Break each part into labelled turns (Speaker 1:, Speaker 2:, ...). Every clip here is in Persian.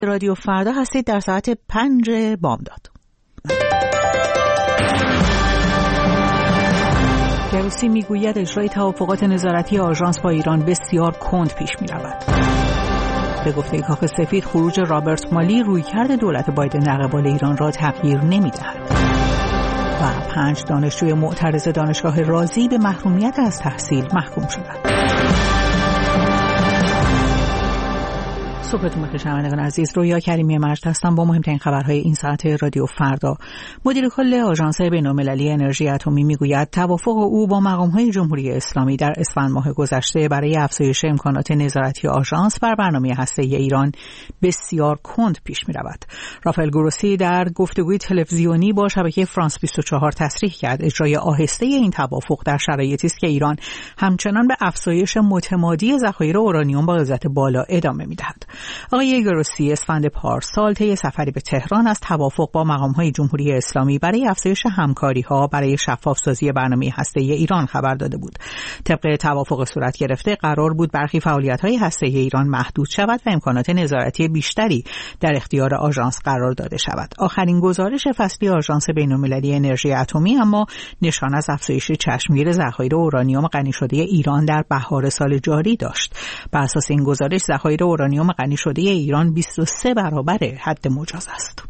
Speaker 1: رادیو فردا هستید در ساعت 5 بامداد. گروسی میگوید اجرای توافقات نظارتی آژانس با ایران بسیار کند پیش می‌رود. به گفته کاخ سفید خروج رابرت مالی رویکرد دولت بایدن در قبال ایران را تغییر نمی‌دهد. و 5 دانشجوی معترض دانشگاه رازی به محرومیت از تحصیل محکوم شدند. صبحتون بخیر شنوندگان عزیز، رویا کریمی مجد هستم با مهمترین خبرهای این ساعت رادیو فردا. مدیر کل آژانس بین‌المللی انرژی اتمی میگوید توافق او با مقام‌های جمهوری اسلامی در اسفند ماه گذشته برای افزایش امکانات نظارتی آژانس بر برنامه هسته‌ای ایران بسیار کند پیش می‌رود. رافائل گروسی در گفتگوی تلویزیونی با شبکه فرانس 24 تصریح کرد اجرای آهسته این توافق در شرایطی است که ایران همچنان به افزایش متمادی ذخایر اورانیوم با غلظت بالا ادامه می‌دهد. آقای گروسی اسفند پارسال طی سفری به تهران از توافق با مقام‌های جمهوری اسلامی برای افزایش همکاری‌ها برای شفاف‌سازی برنامه هسته‌ای ایران خبر داده بود. طبق توافق صورت گرفته قرار بود برخی فعالیت‌های هسته‌ای ایران محدود شود و امکانات نظارتی بیشتری در اختیار آژانس قرار داده شود. آخرین گزارش فصلی آژانس بین‌المللی انرژی اتمی اما نشان از افزایش چشمگیر ذخایر اورانیوم غنی شده ایران در بهار سال جاری داشت. بر اساس این گزارش ذخایر اورانیوم غنی شده ایران 23 برابر حد مجاز است.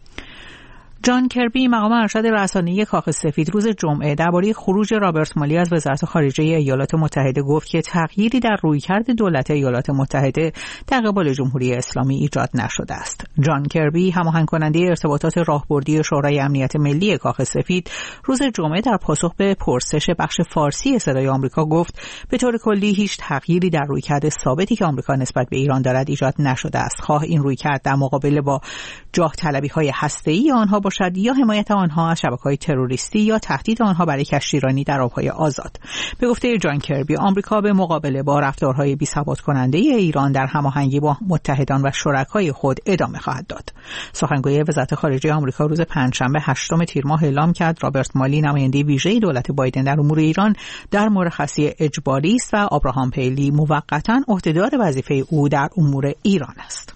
Speaker 1: جان کربی مقام ارشد رسانه‌ای کاخ سفید روز جمعه درباره خروج رابرت مالی از وزارت خارجه ایالات متحده گفت که تغییری در رویکرد دولت ایالات متحده در قبال جمهوری اسلامی ایجاد نشده است. جان کربی هماهنگ کننده ارتباطات راهبردی شورای امنیت ملی کاخ سفید روز جمعه در پاسخ به پرسش بخش فارسی صدای آمریکا گفت به طور کلی هیچ تغییری در رویکرد ثابتی که آمریکا نسبت به ایران دارد ایجاد نشده است، خواه این رویکرد در مقابله با جاه طلبی‌های هسته‌ای آنها یا حمایت آنها از شبکه‌های تروریستی یا تهدید آنها برای کشتیرانی در آب‌های آزاد. به گفته جان کربی آمریکا به مقابله با رفتارهای بی‌ثبات کننده ایران در هماهنگی با متحدان و شرکای خود ادامه خواهد داد. سخنگوی وزارت خارجه آمریکا روز پنجشنبه 8 تیر ماه اعلام کرد رابرت مالی نماینده ویژه دولت بایدن در امور ایران در مرخصی اجباری است و آبراهام پیلی موقتاً عهدهدار وظیفه او در امور ایران است.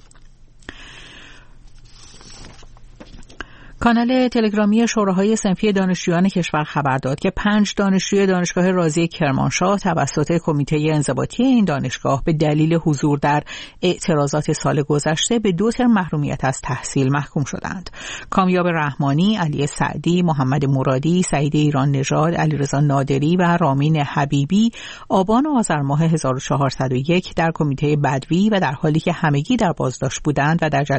Speaker 1: کانال تلگرامی شوراهای صنفی دانشجویان کشور خبر داد که 5 دانشجوی دانشگاه رازی کرمانشاه توسط کمیته انضباطی این دانشگاه به دلیل حضور در اعتراضات سال گذشته به 2 ترم محرومیت از تحصیل محکوم شدند. کامیاب رحمانی، علی سعدی، محمد مرادی، سعید ایران نژاد، علیرضا نادری و رامین حبیبی آبان و آذر ماه 1401 در کمیته بدوی و در حالی که همگی در بازداشت بودند و در